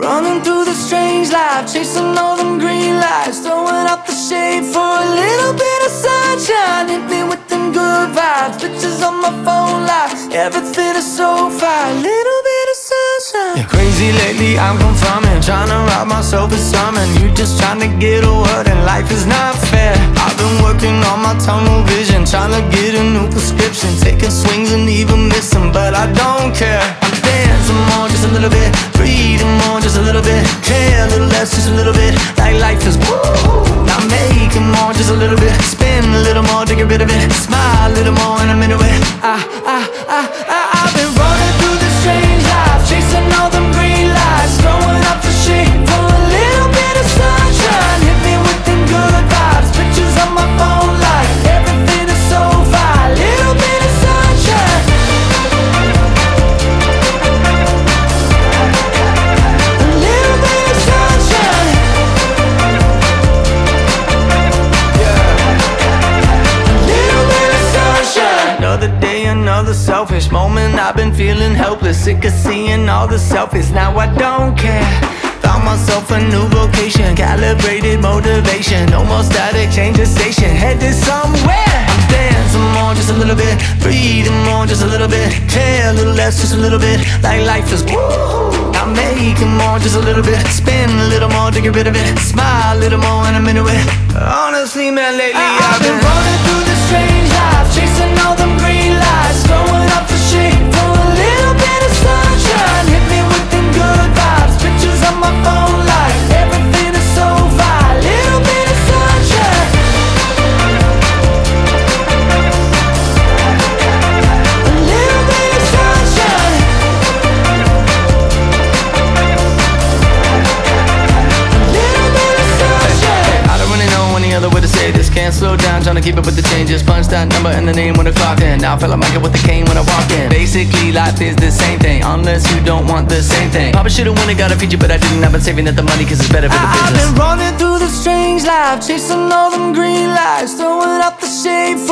running through the strange life, chasing all them green lights, throwing out the shade for a little bit of sunshine. Hit me with them good vibes, pictures on my phone live, everything is so fine, little bit of sunshine. Yeah, crazy lately, I'm confirming, trying to rob myself of something. You just trying to get a word and life is not fair. I've been working on my tunnel vision, trying to get a new prescription, taking swings and even missing, but I don't care. I'm dancing more, just a little bit, breathing more, just a little bit, care a little less, just a little bit, like life is woo. Now making more, just a little bit, spin a little more to get rid of it, smile a little more and I'm into it. I've been running through this strange life, chasing all them green lights, throwing up the shade for a little bit of sunshine. Hit me with them good vibes, pictures on my phone like everything is so fine, little bit of sunshine. A little bit of sunshine. A little bit of sunshine. Another day, another selfish moment. I've been feeling helpless, sick of seeing all the selfies. Now I don't care. Found myself a new vocation, calibrated motivation. No more static, change the station, headed somewhere. I'm dancing more, just a little bit, breathing more, just a little bit, care a little less, just a little bit, like life is woo. I'm making more, just a little bit, spin a little more to get rid of it, smile a little more and I'm into it. Honestly, man, lately I've been running through this strange life, chasing all them green lights, throwing up the shade for a little bit of sunshine. Hit me with them good vibes, pictures on my phone like everything is so fine, little bit of sunshine. A little bit of sunshine. A little bit of sunshine. I don't really know any other way to say this. Can't slow down, trying to keep up with the changes. Punch that number and the name when I clocked in. Now I feel like Michael with the cane when I walk in. Basically, life is the same thing, unless you don't want the same thing. Probably should've won it, got a feature, but I didn't. I've been saving up the money cause it's better for the business. I've been running through the strange life, chasing all them green lights, throwing out the shade